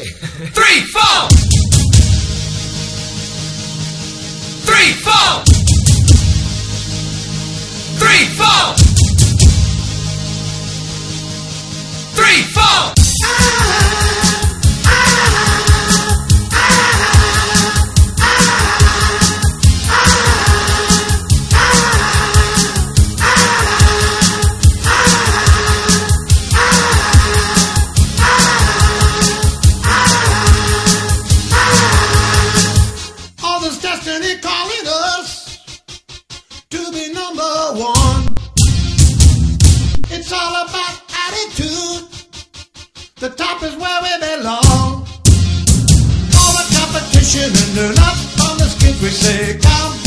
3, 4. 3, 4. 3, 4. 3, 4. Destiny calling us to be number one. It's all about attitude. The top is where we belong. All the competition and learn up on the skip we say, come